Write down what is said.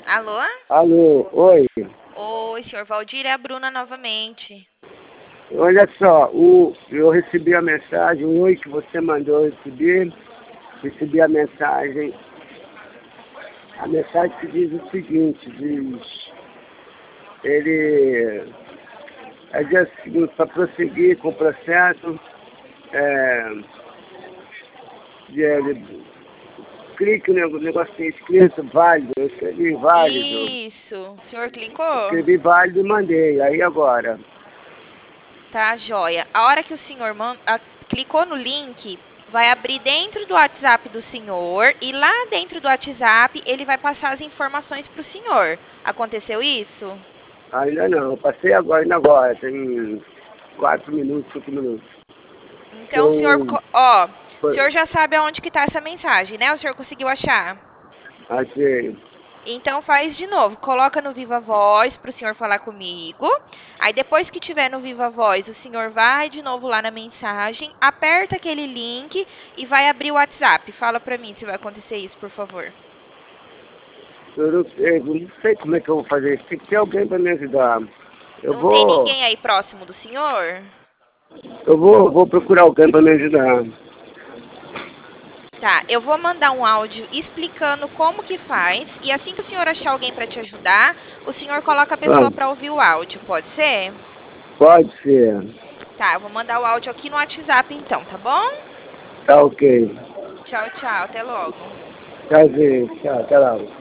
Alô? Alô, oi. Oi, senhor Valdir, é a Bruna novamente. Olha só, eu recebi a mensagem, o oi que você mandou eu recebi a mensagem que diz o seguinte, ele diz o seguinte, para prosseguir com o processo, é, clique no negócio escrito válido, eu escrevi válido, Isso, o senhor clicou? escrevi válido e mandei, aí agora. Tá, joia. A hora que o senhor clicou no link, vai abrir dentro do WhatsApp do senhor e lá dentro do WhatsApp ele vai passar as informações para o senhor. Aconteceu isso? Ainda não, eu passei agora, ainda agora, tem 4 minutos, 5 minutos. Então, o senhor, Então, o senhor já sabe aonde que está essa mensagem, né? O senhor conseguiu achar? achei. Então faz de novo, coloca no Viva Voz para o senhor falar comigo. Aí depois que tiver no Viva Voz, o senhor vai de novo lá na mensagem, aperta aquele link e vai abrir o WhatsApp. Fala para mim se vai acontecer isso, por favor. Eu não sei como é que eu vou fazer isso. Tem que ter alguém para me ajudar. Eu Não tem vou, ninguém aí próximo do senhor? eu vou procurar alguém para me ajudar. Tá, eu vou mandar um áudio explicando como que faz e assim que o senhor achar alguém para te ajudar, o senhor coloca a pessoa Ah, para ouvir o áudio, pode ser? pode ser. Tá, eu vou mandar o áudio aqui no WhatsApp então, tá bom? Tá ok. Tchau, tchau, até logo. Tchauzinho. Tchau, até lá.